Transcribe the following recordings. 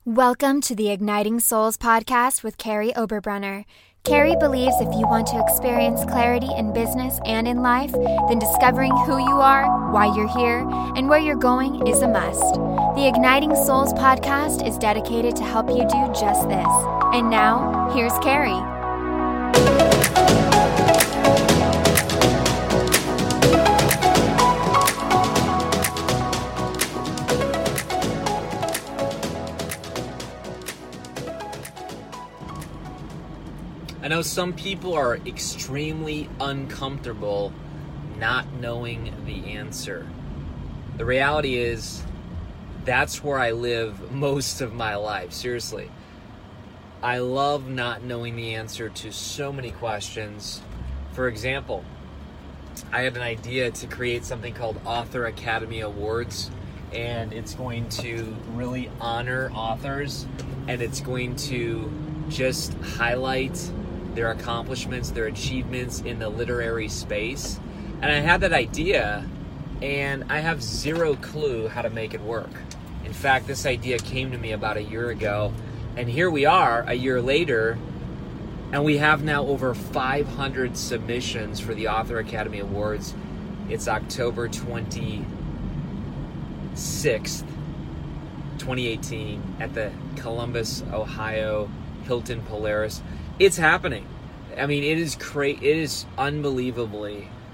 Welcome to the Igniting Souls podcast with Carrie Oberbrunner. Carrie believes if you want to experience clarity in business and in life, then discovering who you are, why you're here, and where you're going is a must. The Igniting Souls podcast is dedicated to help you do just this. And now, here's Carrie. I know some people are extremely uncomfortable not knowing the answer. The reality is, that's where I live most of my life, seriously. I love not knowing the answer to so many questions. For example, I had an idea to create something called Author Academy Awards, and it's going to really honor authors, and it's going to just highlight their accomplishments, their achievements in the literary space. And I had that idea, and I have zero clue how to make it work. In fact, this idea came to me about a year ago, and here we are a year later, and we have now over 500 submissions for the Author Academy Awards. It's October 26th, 2018 at the Columbus, Ohio Hilton Polaris. It's happening. I mean, it is unbelievable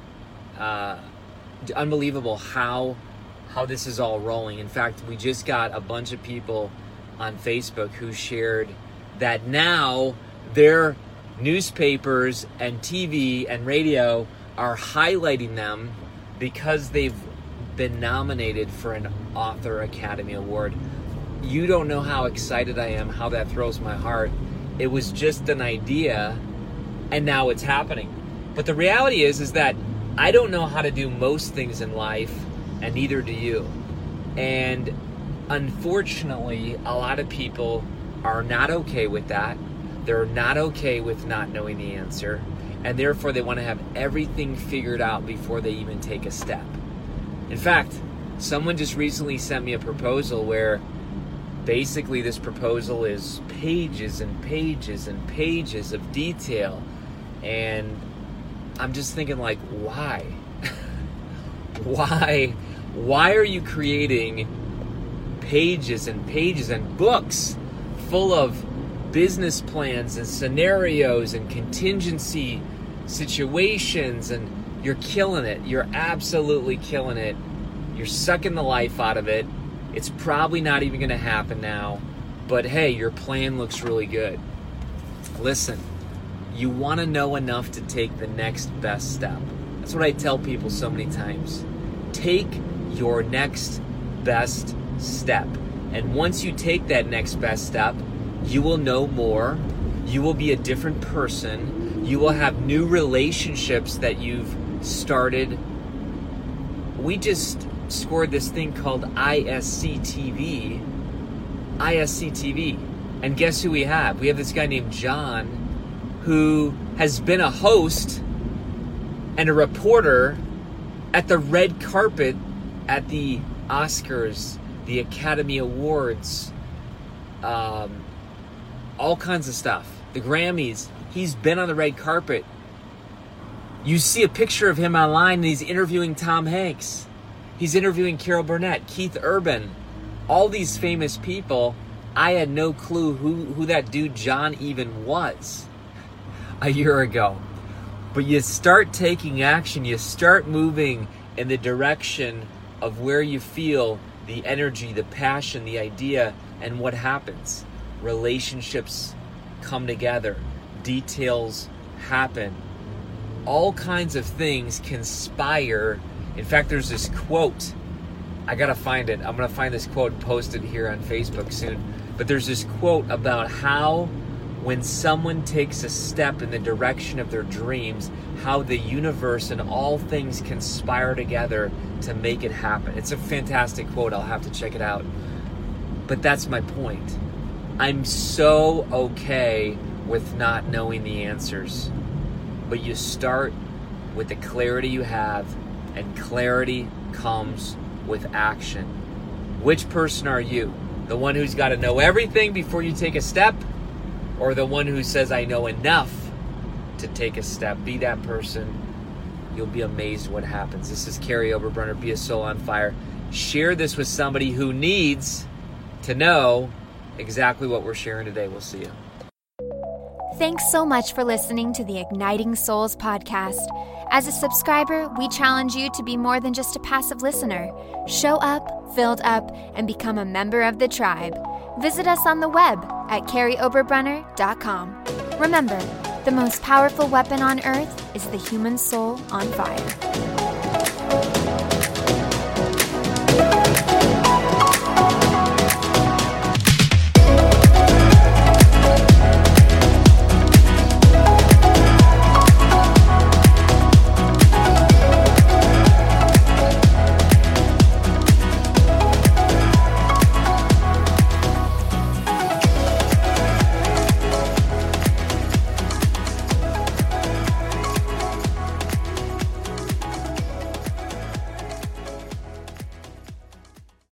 how this is all rolling. In fact, we just got a bunch of people on Facebook who shared that now their newspapers and TV and radio are highlighting them because they've been nominated for an Author Academy Award. You don't know how excited I am, how that thrills my heart. It was just an idea, and now it's happening. But the reality is that I don't know how to do most things in life, and neither do you. And unfortunately, a lot of people are not okay with that. They're not okay with not knowing the answer, and therefore they want to have everything figured out before they even take a step. In fact, someone just recently sent me a proposal where basically this proposal is pages and pages and pages of detail, and I'm just thinking, like, why? Why are you creating pages and pages and books full of business plans and scenarios and contingency situations, and you're killing it. You're absolutely killing it. You're sucking the life out of it. It's probably not even going to happen now, but hey, your plan looks really good. Listen, you want to know enough to take the next best step. That's what I tell people so many times. Take your next best step. And once you take that next best step, you will know more. You will be a different person. You will have new relationships that you've started. We just scored this thing called ISCTV. And guess who we have? We have this guy named John who has been a host and a reporter at the red carpet at the Oscars, the Academy Awards, all kinds of stuff. The Grammys. He's been on the red carpet. You see a picture of him online and he's interviewing Tom Hanks. He's interviewing Carol Burnett, Keith Urban, all these famous people. I had no clue who that dude John even was a year ago. But you start taking action, you start moving in the direction of where you feel the energy, the passion, the idea, and what happens? Relationships come together, details happen, all kinds of things conspire. In fact, there's this quote. I gotta find it. I'm gonna find this quote and post it here on Facebook soon. But there's this quote about how when someone takes a step in the direction of their dreams, how the universe and all things conspire together to make it happen. It's a fantastic quote. I'll have to check it out. But that's my point. I'm so okay with not knowing the answers. But you start with the clarity you have, and clarity comes with action. Which person are you? The one who's got to know everything before you take a step, or the one who says, I know enough to take a step. Be that person. You'll be amazed what happens. This is Carey Oberbrunner. Be a soul on fire. Share this with somebody who needs to know exactly what we're sharing today. We'll see you. Thanks so much for listening to the Igniting Souls podcast. As a subscriber, we challenge you to be more than just a passive listener. Show up, filled up, and become a member of the tribe. Visit us on the web at CareyOberbrunner.com. Remember, the most powerful weapon on earth is the human soul on fire.